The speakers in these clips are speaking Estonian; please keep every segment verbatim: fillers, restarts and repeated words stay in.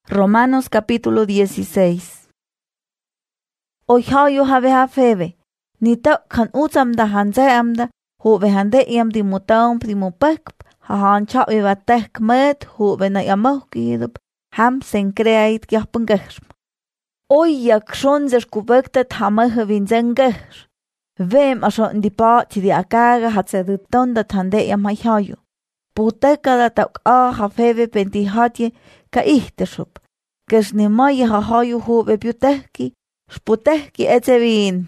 Romanos capítulo dieciséis. Oihayo haveha febe, nita kan utamda hanzeamda, hube hande iam di mutaum primupek, hahan chap vivatek met, hube na yamohkidup, ham sen creait gahpungersm. Oiak schon zer kubektet hamahe vinzengersm. Vem asho ndi paati di akaga hat se dutonda tande iam haihayo. Puteka da tauk a hafebe pentihatje ka ihtesup. Kes ni maya hahayu hube piutehki, sputehki etsevin.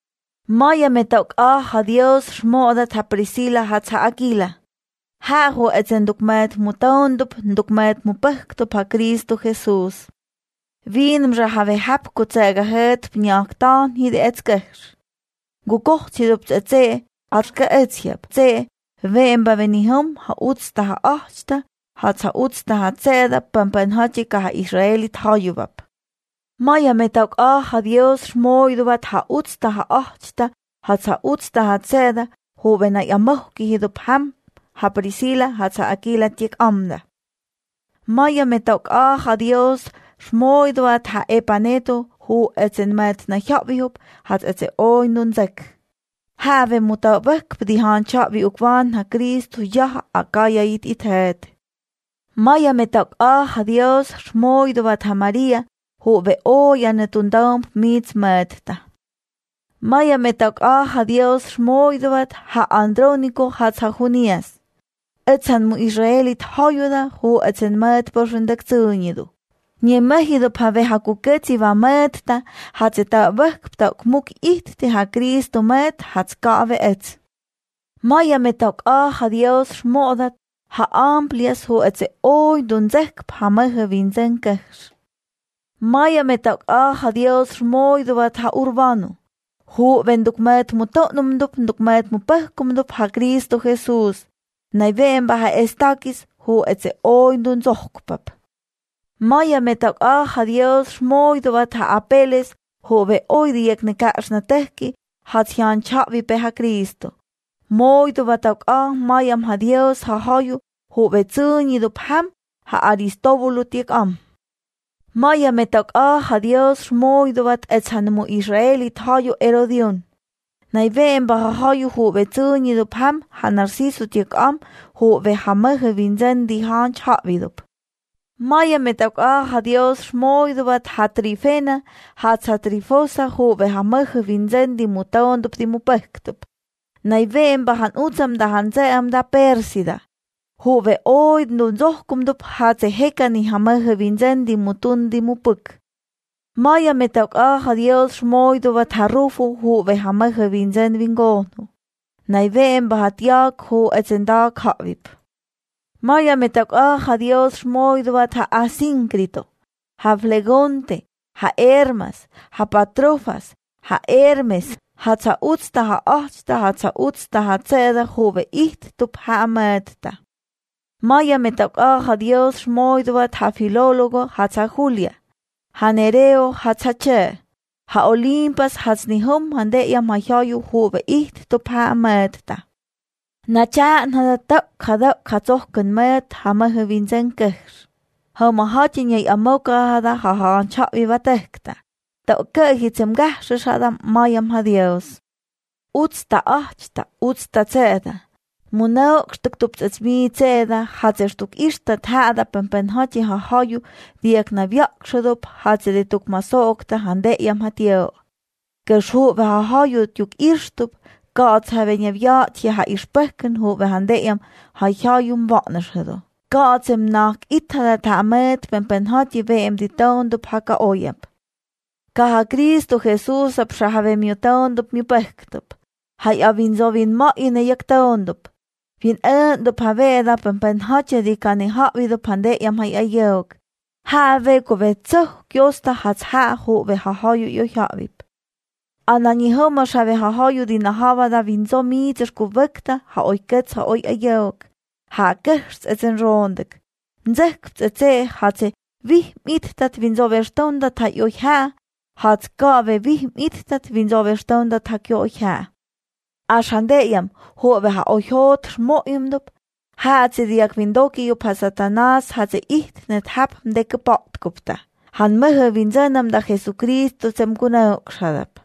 Maya me tauk a ha Dios shmodat ha Priscila hat ha Aquila. Ha ho etzendukmet mutondup, ndukmet mupehktup ha Cristo Jesus. Vin mra have hap kutsega het pniaktan hide etskers. Gukochtidup tse, arka etjeb, tse, Vemba venihum ha utsta ha achta, hat ha utsta ha tseda pampan hachika ha Israelit hayubab. Maya metauk a ha Dios shmoidubat ha utsta ha achta, hat ha utsta ha tseda, hubena yamohki hidup ham, ha Priscila hat ha Aquila tik amda. Maya metauk a ha Dios shmoidubat ha epaneto, hu etsen met na hjabihup, hat etse oinun zek. Have mutabek pdi hancha vi ukwan ha Cristo yah akayait ithet. Maya metak a ha Dios shmoiduvat ha Maria, hu ve o yanetundamp mitz metta. Maya metak a ha Dios shmoiduvat ha Andronico hat ha Junias. Etsan mu Israelit hayuda hu etsen met boshundek zunidu. Nie mehido pave ha kuketsi va metta, hat se ta vekpta kmuk it te ha Cristo met hat skave et. Maya metak a ha Dios shmodat, ha amplias hu et se oi dun zekp ha mehe vinzenkers. Maya metak a ha Dios shmoiduvat ha Urbano, hu venduk met mutonum dup nduk met mupehkum dup ha Cristo Jesus, nai vemba ha estakis hu et se oi dun zohkpap. Maya metak a ha Dios shmoiduvat ha Apeles, hove oi diek ne kars na tehki, hat hian chavi pe ha Cristo. Moiduvat ak a mayam ha Dios ha hayu, hove tsunidup ham, ha Aristobulu tiek am. Maya metak a ha Dios shmoiduvat etsanemu Israelit hayu Erodion. Nai vemba ha hayu hove tsunidup ham, ha Narciso tiek am, hove ha mehe vinzen di han chavidup. Maya metak a ha Dios shmoiduvat ha Trifena, hat ha Trifosa hove ha mehe vinzen di mutondup di mupektup. Nai vemba han utsam da han zeam da Persida. Hove oid nun zohkumdup hat se hekani ha mehe vinzen di mutun di mupuk. Maya metak a ha Dios shmoiduvat ha Rufo hove ha mehe vinzen vingonu. Nai vemba ha tiak ho etzendak havip. Maya metak a ha Dios shmoiduvat ha Asíncrito, ha Flegonte, ha Hermas, ha Patrofas, ha Hermes, ha tsa utsta ha achta, ha tsa utsta ha tseda hove iht tup ha ametta. Maya metak a ha Dios shmoiduvat ha Filólogo, ha tsa Julia, ha Nereo, ha tsa che, ha Olimpas, ha znihum hande yam ha hyayu hove iht tup ha ametta. Nacha nadatak kadak katzohken met hamahe vinzenkers. Homa hatin yay amoka hada hahan chak vivatekta. Ta ukehitsem gahshes hada mayam ha Dios. Utsta achta, utsta tseda. Munauk stuktup tsmi tseda, hatzertuk ishta tada pempen hati ha hayu, diak na vyakshadup hatzedetuk masokta hande yam ha Dio. Gershu ha hayu tuk ishtup, Gats hebben je vjaatje ha ispeken hoe we handeem ha jajum watnershedo. Gats hem nak ithada ta met ben pen hatje we em di toondup ha ka oyep. Ka ha Cristo Jesus ap sha have mi toondup mi pechtup. Ha ja win zo win ma ine jak toondup. Win endup ha veda pen pen hatje di kan i ha vidup handeem ha ajog. Ha we ko we tsuh kjosta hats ha hoe we ha haju jo javip. Anani homa shave ha hayu di nahava da vinzo mites kuvekta ha oikets ha oi ajog. Ha gerst et en rondik. Nzekt et se hat se vih mittat vinzo verstonda ta joi ha. Hat gave vih mittat vinzo verstonda ta joi ha. Ashandeyam hove ha oi hot shmo imdup. Hatse diak vindoki yu pa Satanas hatse ihtnet hap mdeke pot kupta. Han mehe vinzenam da Jesucristo sem kuna ukshadap.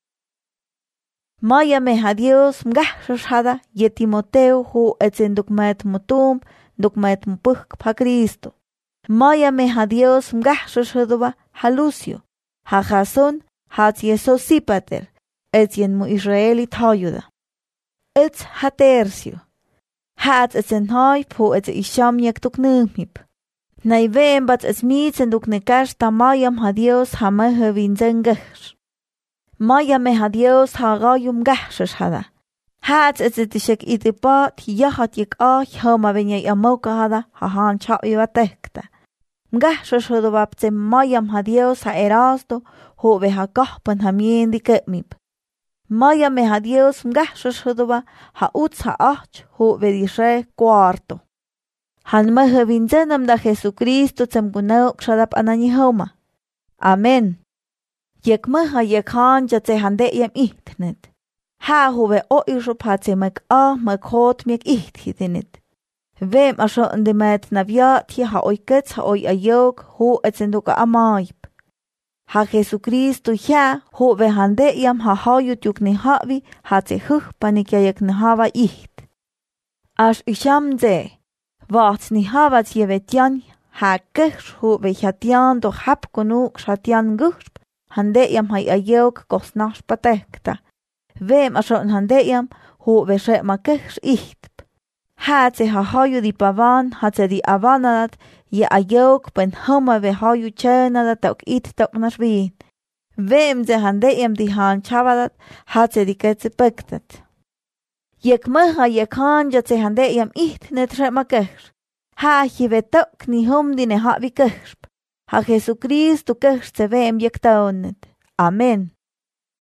Maya meha Dios mgahshashada ye Timoteo hu etsen dukmet mutum dukmet mpuk pa Cristo. Maya meha Dios mgahshashadova ha Lucio. Ha Jason hats yeso sipater etien mu Israeli tayuda. Ets ha Tercio. Hats etsen hai po ets isham yek tuknumip. Nay vem bats es mitsen duknekash ta mayam ha Dios ha mehe vinzen gahsh. Maya meha Dios ha gayum gahshash hada. Hats ets etishek itipat yahat yek ah homa venye amoka hada ha han chap ivatekta. Mgahshash hada vapse mayam ha Dios ha erasto ho ve ha kahpan ha miendi ketmip. Maya meha Dios mgahshash hada ha uts ha ach ho ve dishe cuarto. Han mehe vinzenam da Jesucristo tsem guneuk shadap anani homa. Amen. Yek meha yek han jatse hande yem ihtnet. Ha hove o isho patse mek a mek hot mek ihthidinit. Vem asho ende met naviat hi ha oikets ha oi ayok ho etsenduka amaib. Ha Jesucristo ya hove hande yam ha hayut yuk ni havi hatse huch panik ya yek ni hava iht. Ash isham ze. Wat ni havat jevetian ha gesh hove jatian doch hap genug shatian gush. Hande yam hay ayok kosnash patekta. Vem ashon hande yam ho veshe makesh iht. Hatse ha hayu di pavan hatse di avanadat ye ayok ben homa ve hayu chenadat tok it tok nashvin. Vem ze hande yam di han chavadat hatse di ketse pektat. Yek meha yek han jatse hande yam iht netre makesh. Ha hive tok ni hom di ne havi kesh. Ha Jesucristo kesh se vem yek taonet. Amen.